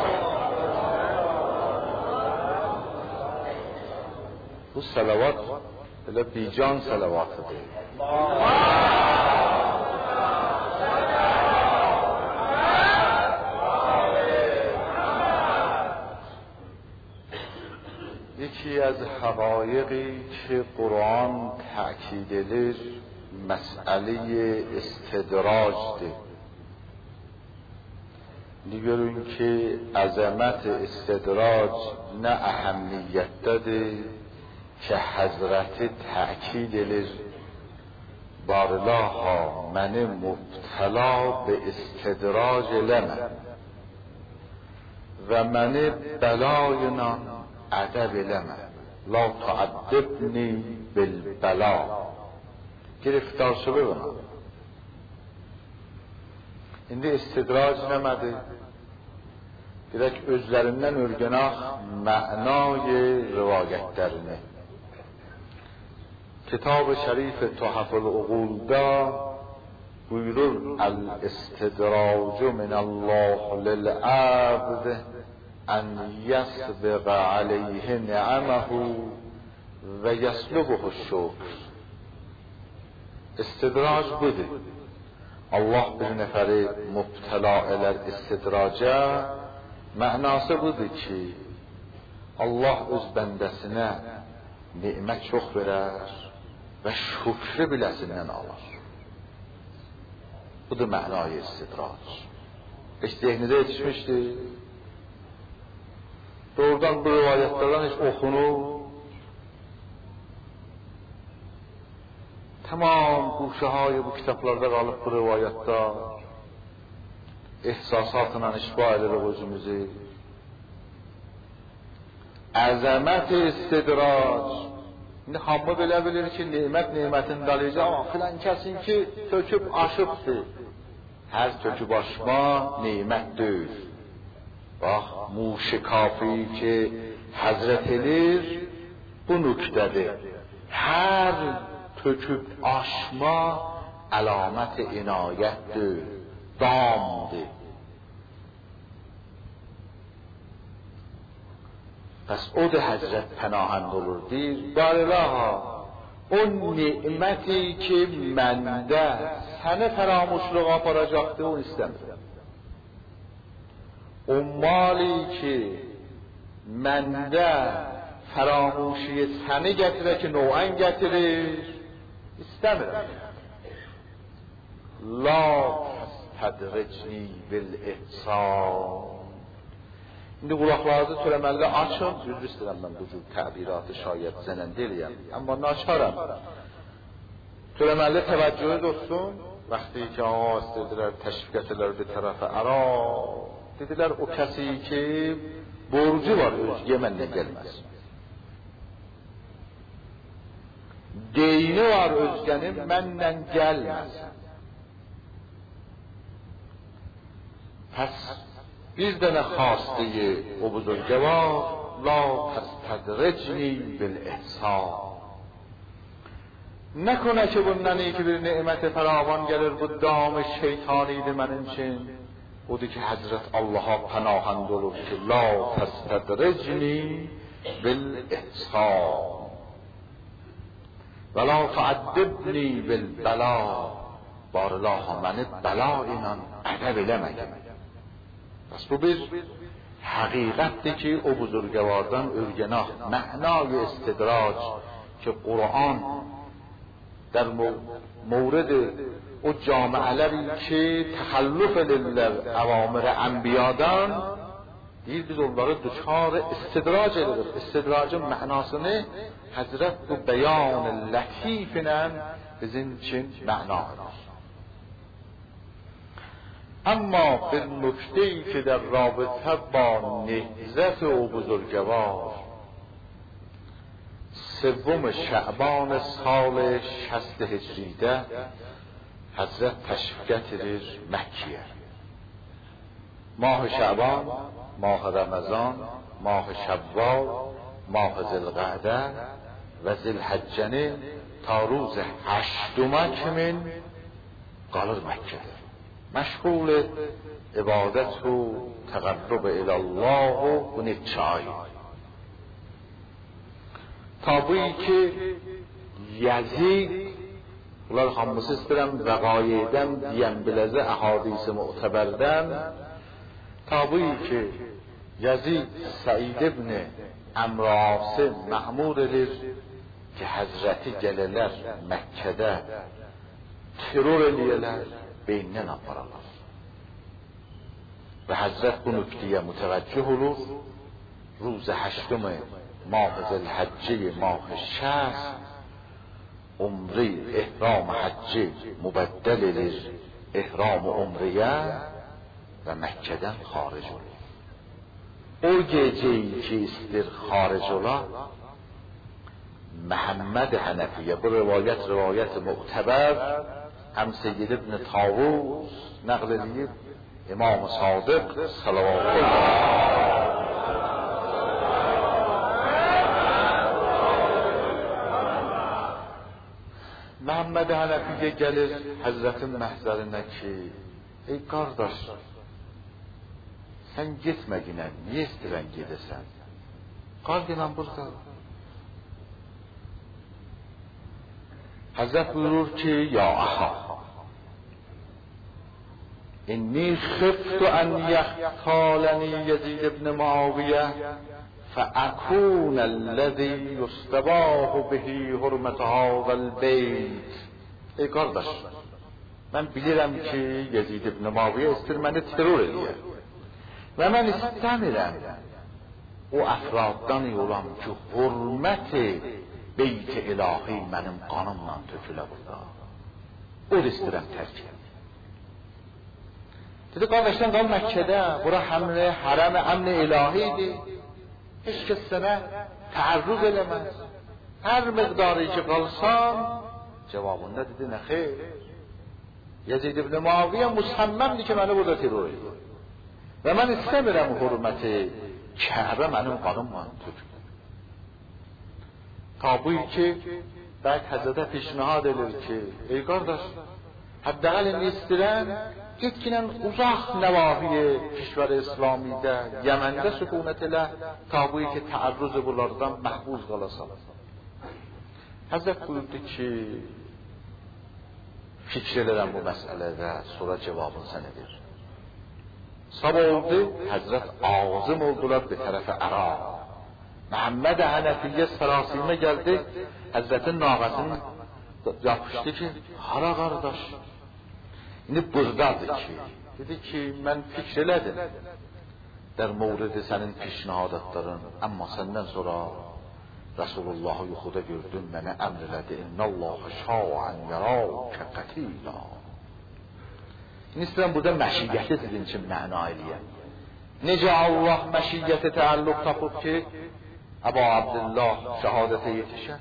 او صلوات بلا بیجان صلوات ده یکی از حقایقی که قرآن تأکید لر مسئله استدراج ده. دیگر این که عظمت استدراج نه اهمیت داده که حضرت تأکید لر بارلاها من مبتلا به استدراج لنا و من بلاینا عذب لنا لا تعذبنی بالبلا. گرفتار شو ببینم indi استدراج نمده direk özlerinden örgenah ma'nay rivayetlerine. Kitab-ı Şerif Tuhaful Uğul'da buyurur el-istidracu minallah lil-abd en yasbiqa aleyhi ni'amahu ve yaslubuhu şükr. استدراج بوده الله bir neferi mubtela eler istidraca mənası budur ki Allah öz bəndəsinə nimət çox verər və şükrü biləsindən alır. Budur mənayı istidrac. Heç zihninizə yetişmişdir. Doğrudan bu rivayətlərdən heç oxunur. Tamam guşe های bu kitaplarda qalıb bu rivayətlər ehsasatla işba edilir özümüzü. Əzəmət istidrac. İndi hamı belə bilir ki nimət nimətin dalıca ama filan kəsin ki töküb aşıbdır. Hər töküb aşma nimət deyil. Bax muşikafi ki Həzrət elir bu nüktədir. Hər töküb aşma əlamət inayətdir, damdır. Pəs o da Həzrət pənahənd olur, deyir, Barilaha, o niməti ki məndə səni fəramuşluğa aparacaqdır, onu istəmirəm. O mali ki məndə fəramuşiyə səni gətirə ki noən gətirir, istəmirəm. La tədricni bil ihsan. İndi qulaqlarınızı törəməlli açın. Üzr istəyirəm mən bu cür təbiratı şayət zənəndə eləyəm. Amma naçaram. Törəməlli təvəccühü dostum. Vaxtı ki ağaz dedilər, təşviq etdilər bir tərəfə əra. Dedilər o kəsi ki borcu var özgə məndən gəlməz. Deyni var özgənin məndən gəlməsin. Pəs bir dənə xastiyi o buzurgə var, la təstədricni bil ihsan. Nəkonə ki bundan iyi ki bir niməti fəravan gəlir, bu dam şeytanidir mənim üçün. Odur ki Həzrət Allaha pənahənd olur ki la təstədricni bil ihsan. Və la təəddibni bil bəla. Barilaha məni bəla ilə ədəb eləməyəm. پس bu bir haqiqatdir ki o buzurgavardon o'rganoq ma'noy استدراج که قرآن در مورد او جامعه‌لری که تخلف لله اوامر انبیادان deyir biz onları duçar istidrac edilir. İstidracın mənasını Həzrət bu beyan latiflə bizim için məna edir. Amma bir nükteyi ki در رابطه با نهضت او بزرگوار سوم شعبان سال 60 هجریده حضرت تشریف گetirir مکیه. ماه شعبان، ماه رمضان، ماه شوال، ماه ذوالقعده و ذوالحجه تا روز 8 کمین قالر مکیه. مشغول عبادت و تقرب الی الله و نچای تا بویی که یزید bunlar hamısı istəyirəm vəqayədən deyən biləcə əhadisi mu'təbərdən tabii ki Yazid Said ibn Əmr Asim məmur edir ki Həzrəti gələlər Məkkədə terror eləyələr beynindən apararlar və Həzrət bu nüktəyə mütəvəccüh olur. روز 8 ماه ذوالحجه ماه 60 عمره احرام حجه مبدل edir احرام عمره و Məkkədən xaric olur. O geceyi ki istir xaric ola Məhəmməd Hənəfiyyə bu rivayət mu'təbər həm Seyyid ibn Tavus nəql edib İmam Sadiq sallallahu Məhəmməd Hənəfiyyə gəlir Həzrətin məhzərinə ki ey qardaş sən getmə yine niyə istirən gedəsən qal gələn burada. Həzrət buyurur ki ya aha inni xiftu an yaxtaləni Yezid ibn Muaviyə فأكون الذي يستباح به حرمت هذا البيت. ey qardaş mən bilirəm ki Yezid ibn Muaviyə istir məni terror edir və mən istəmirəm o əfraddan olam ki hürməti beyt ilahi mənim qanımla tökülə burada. O da istirəm tərk edir. Dedi qardaşlar qal Məkkədə bura həmlə hərəm əmn ilahidir. Heç kəs sənə təərrüz eləməz. Hər miqdarı ki qalsan cavabında dedi nə xeyr. Yezid ibn Muaviyə müsəmməmdir ki məni burada terror edir. Və mən istəmirəm hürməti Kəbə mənim qanımla tökülür. Tabii ki bəd Həzrətə peşnihad edir ki ey qardaş həddəqəl indi istirən getkinən uzaq nəvahiyə kişvər İslamidə Yəməndə sükunət elə tabii ki təərrüz bunlardan məhbuz qalasan. Həzrət buyurdu ki fikr edirəm bu məsələdə sonra cevabını sənə verir. Sabah oldu Həzrət ağzım oldular bir tərəfə Əraq. Məhəmməd Hənəfiyyə sərasimə gəldi Həzrətin nağəsini yapışdı ki hara qardaş İndi buradadır ki dedi ki mən fikr elədim در مورد sənin pişnahadatların amma səndən sonra Resulullah'ı yuxuda gördüm mənə əmr elədi İnnəllaha şa'an yaraka qatila. İndi istəyirəm burada məşiyyəti sizin üçün məna eləyəm. Necə Allah məşiyyəti təalluq tapıb ki Əbu Abdullah şəhadətə yetişər.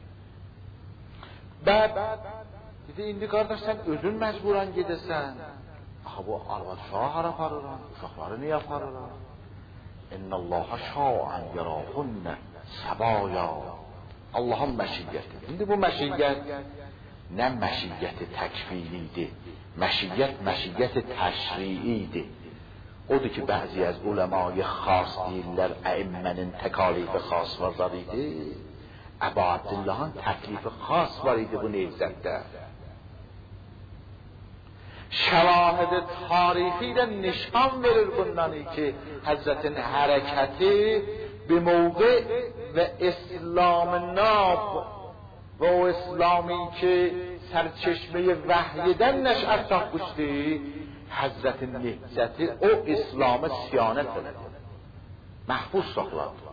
Bəd dedi indi qardaş sən özün məcburan gedəsən. Axı bu arvad uşağı hara aparıram? Uşaqları niyə aparıram? İnnəllaha şa'an yarahunna sabaya. Allahın məşiyyəti. İndi bu məşiyyət nə məşiyyəti təkfilidir. Məşiyyəti təşriidir. Odur ki bəzi az uləmayı xas deyirlər əimmənin təkalifi xas var idi. Əbu Abdullah'ın təklifi xas var idi bu nevzətdə. şahid tarihi de nişan verir bundan ki Hazretin hareketi bir موقع ve İslam nab ve o İslami ki serçeşmeyi vahyeden neş'at tapmıştı Hazretin nehzeti o İslam'ı siyanet edildi. Mahfuz sakladı.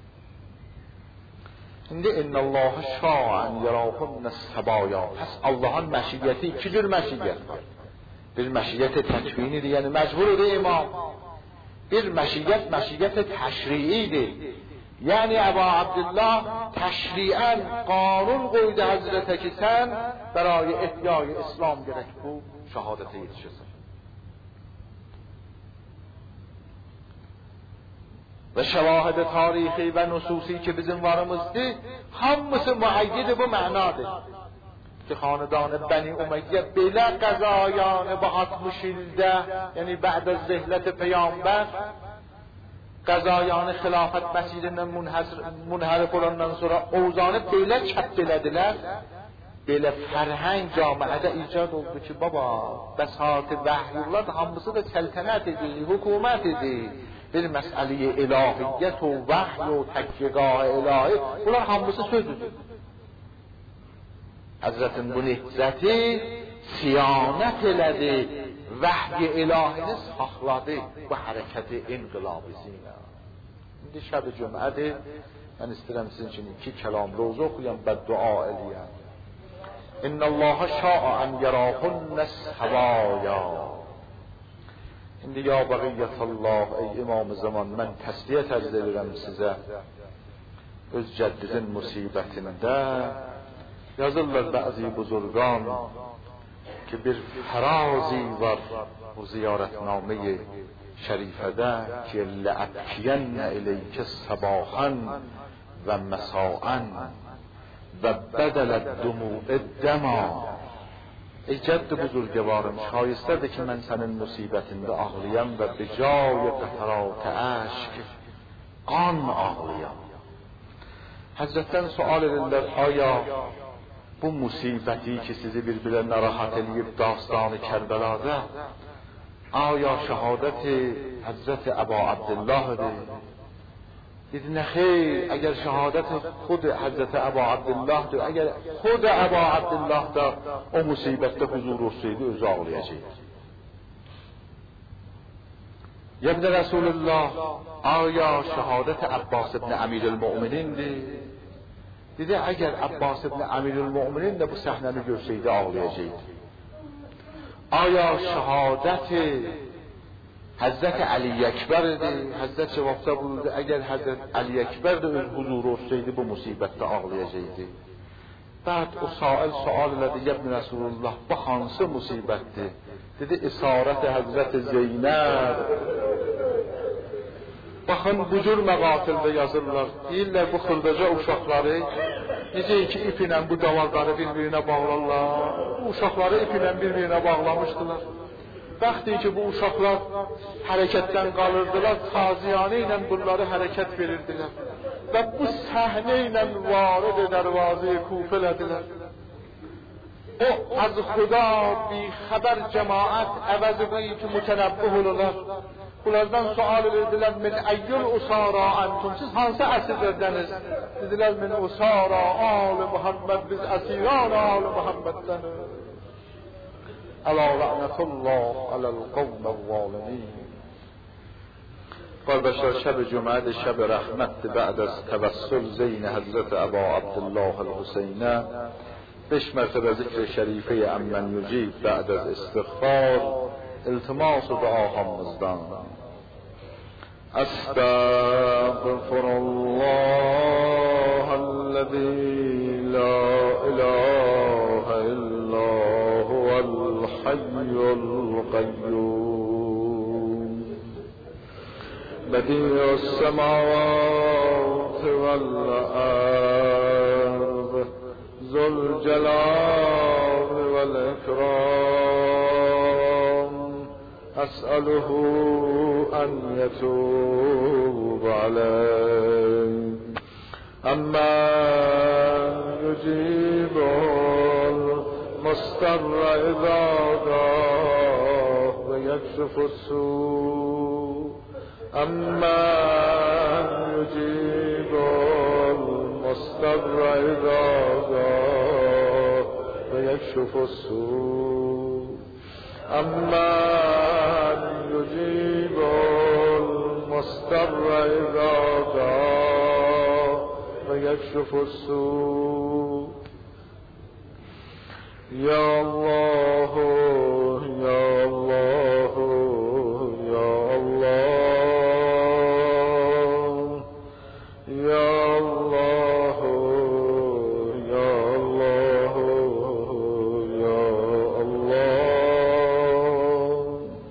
Şimdi innallâhe şâ'en yerâhunne sebâyâ. Pes Allah'ın məşiyyəti iki cür məşiyyət var. Bir məşiyyət təkvinidir, yəni məcburudur imam. Bir məşiyyət təşriidir. Yəni Əbu Abdullah təşriən qanun qoydu Həzrətə ki sən برای احیای اسلام gerek bu şehadete yetişirsin. Ve şevahid tarihi ve nususi ki bizim varımızdı, hamısı muayyid bu manadır. Ki hanedan Beni Umeyye belə qazayanı bu 60 ildə, yani بعد از zehlet peygamber, qazayanı xilafət məsilindən munhərif olandan sonra oğuzanı belə çəpt elədilər. Belə fərhəng camiədə icad oldu ki baba, bəsat vəhyullah hamısı da səltənət idi, hükümət idi. Bir məsələyə ilahiyyət o vəhy o təkkigah ilahi, bunlar hamısı sözdür. Həzrətin bu nehzəti siyanət elədi, vəhy ilahini saxladı bu hərəkəti inqilabisiyle. İndi şəb-i cümlədir, mən istəyirəm sizin için 2 kəlam roza oxuyam və dua eləyəm. İnnallâhe şâ'en yerâhunnes havâyâ. İndi ya bəqiyyətəllah, ey İmam-ı Zaman, mən təsliyyət ərz edirəm sizə. Öz cəddidin musibətində yazırlar bəzi buzurgan ki bir fərazi var bu ziyarətname-i şərifədə ki لَأَبْكِيَنَّ إِلَيْكَ صَبَاحًا وَمَسَاءً وَبَدَلَ الدُّمُوعِ الدَّمَا. Ey cədd buzurgvarım, şayistədir ki mən sənin musibətində ağlayam və bicay qətarat əşk qan ağlayam. Həzrətdən sual edirlər, aya bu musibəti ki sizi bir-birlərinə rahat eləyib dastanı Kərbəlada, aya şəhadəti Həzrət Əbu Abdullah'dır. Dedi ne xeyr, eğer şehadet خود Hazreti Ebu Abdullah'dır, eğer خود Ebu Abdullah da o musibette huzur olsaydı özü ağlayacaktı. Yebne Resulullah, aya şehadet Abbas ibn Emirülmü'minindir. Dedi eğer Abbas ibn Emirülmü'minin de bu sahneni görseydi ağlayacaktı. Aya şehadeti Hazreti Ali Ekber'di. Hazret cevapta buyurdu, eğer Hazret Ali Ekber de öz huzuru olsaydı bu musibette ağlayacaktı. بعد o sual elədi, İbn Resulullah, bu hansı musibetdi? Dedi, isaret-i Hazreti Zeynep. Bakın bu cür məqatildə yazırlar. Deyirlər bu xırdaca uşaqları, necə ki ip ilə bu davarları bir-birinə bağlarlar. Bu uşaqları ip ilə bir-birinə bağlamışdılar. Vaxtı ki bu uşaqlar hərəkətdən qalırdılar, taziyanə ilə bunları hərəkət verirdilər. Və bu səhnə ilə varid dərvazə-i Kufə elədilər. O az xuda bi xəbər cemaat əvəzi bu ki mütənəbbih olurlar. Bunlardan sual edirdilər, min əyyül usara antum, siz hansı əsirlərdəniz? Dedilər, min usara al-i Muhammed, bizəsiran al-i Muhammed'dəniz. Əla la'nətullah aləl qavməl zalimin. Qardaşlar, şəb-i cümlədir, şəb-i rəhmətdir, bə'd az təvəssül Zeyn-i Həzrət Əbu Abdullah el-Hüseynə 5 mərtəbə zikr-i şərifə-i əmmən yücib, bə'd az istiğfar, iltimas-ı duahamızdan. Estağfirullahəl-lezî la ilâhe illâ huvel-hayyul qayyum. Bedi'us semâvâti vel-ard, zul celâli vel-ikram. أسأله أن يتوب عليه أما يجيب المضطر إذا دعاه ويكشف السوء أمن يجيب المضطر إذا دعاه ويكشف السوء أمن يجيب المضطر إذا دعاه ويكشف السوء يا الله يا الله يا الله يا الله يا الله يا الله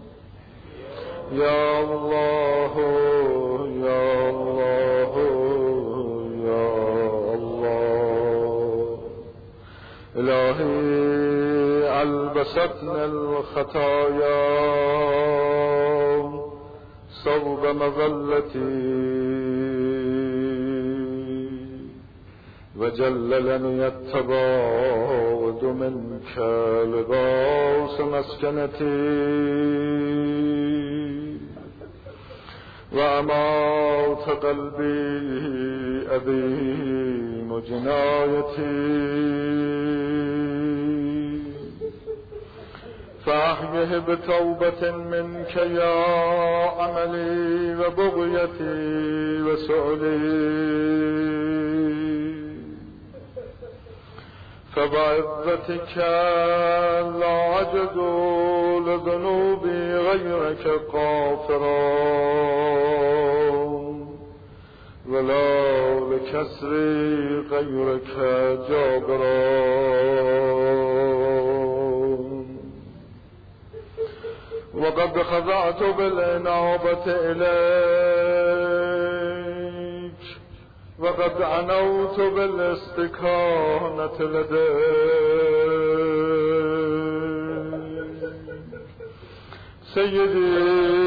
يا الله يا الله يا الله إلهي ألبستنا الخطايا صوب مظلتي وجللني التباعد منك لباس مسكنتي وأمات قلبي أديم جنايتي فأحيه بتوبة منك يا عملي وبغيتي وسؤلي فبعزتك لا أجد لذنوبي غيرك غافرا ولا لكسري غيرك جابرا وقد خضعت بالإنابة إليك وقد عنوت بالاستكانة لديك سيدي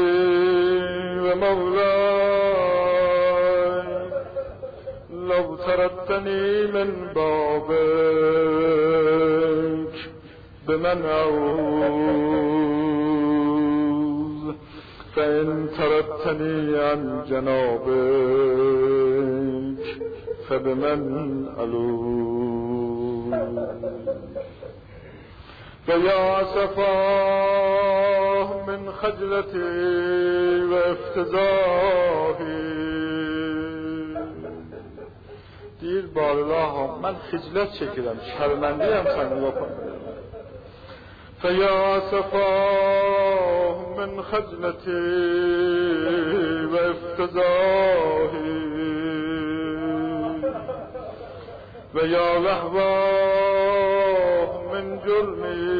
ومولاي لو طردتني من بابك بمن أعوذ فإن طردتني عن جنابك فبمن ألوذ فيا أسفاه من خجلتي وافتضاحي دیر بالله من خجلت چکیدم شرمنده هم سن نگاه کنم فيا أسفاه من خجلتي وافتضاحي ويا لهواه من جرمي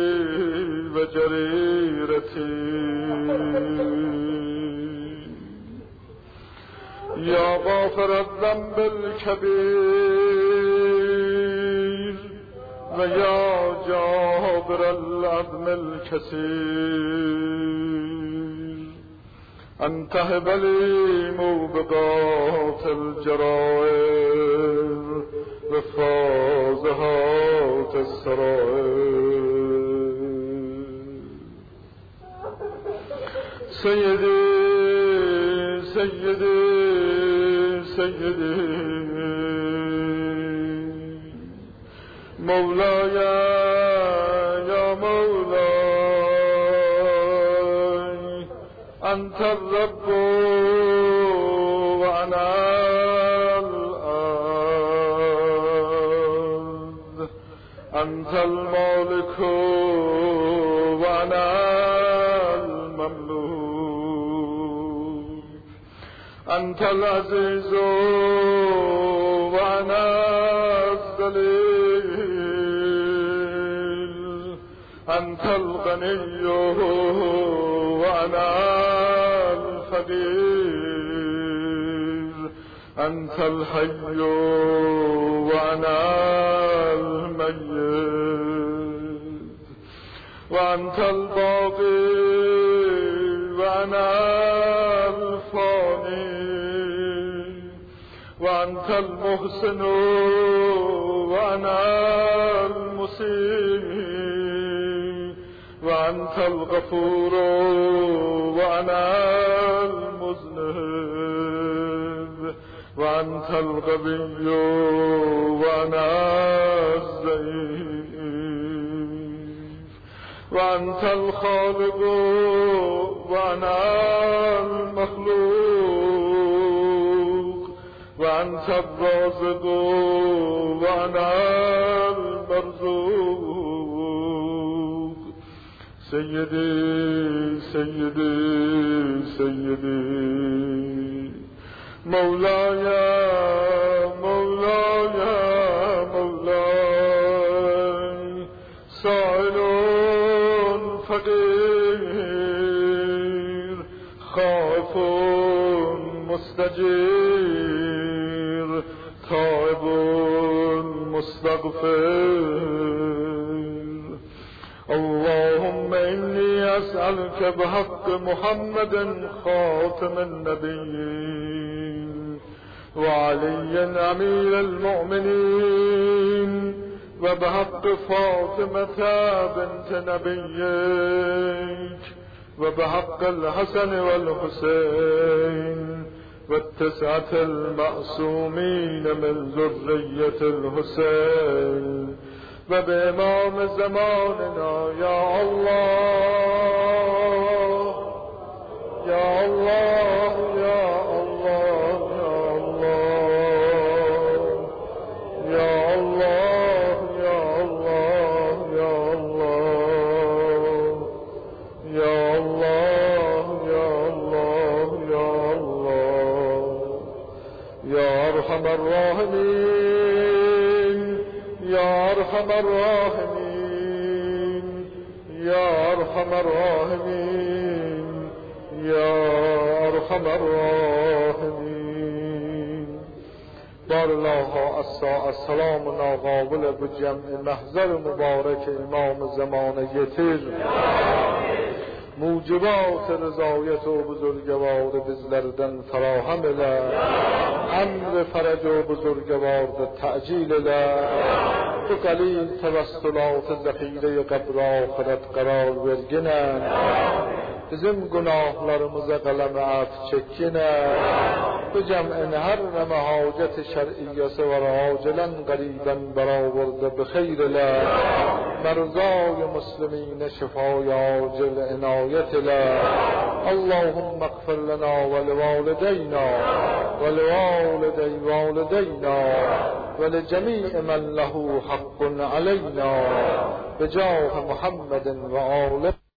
وجريرتي يا غافر الذنب الكبير ويا جابر العظم الكثير أنت هب لي موبقات الجرائر وفازهات السرائر سيدي سيدي سيدي مولاي يا مولاي أنت الرب وأنا العبد أنت المالك وأنا المملوك أنت العزيز وأنا الذليل أنت الغني وأنا الفقير أنت الحي وأنا الميت وأنت الباقي وأنا الفاني وأنت المحسن وأنا المسيء وأنت الغفور وأنا المذنب وأنت الغبي وأنا الضعيف وأنت الخالق وأنا المخلوق وأنت الرازق وأنا المرزوق سيدي سيدي سيدي مولاي مولاي مولاي سائل فقير خائف مستجير تائب مستغفر اللهم إني أسألك بحق محمد خاتم النبيين وعلي أمير المؤمنين وبحق فاطمة بنت نبيك وبحق الحسن والحسين والتسعة المعصومين من ذرية الحسين وبإمام زماننا يا الله يا الله يا الله يا الله يا الله يا الله يا الله يا الله يا الله يا أرحم الراحمين يا أرحم الراحمين يا أرحم الراحمين يا أرحم الراحمين بار الله السلام ناقابل بجمع محضر مبارک امام زمان yetir موجبات رضایت و بزرگوار bizlerden فراهم ile امر فرج و بزرگوار تعجیل ile bu قلیل توسلات ذخیره قبر آخرت قرار vergine bizim günahlarımıza kalem af çekine bu cem'in her neme hacet şer'iyyesi ve acilen gariben beraberde bixeyr ile merzای مسلمین شفای عاجل عنایت ile اللهم اغفر لنا ولوالدينا ولوالدي والدينا ولجميع من له حق علينا بجاه محمد وآله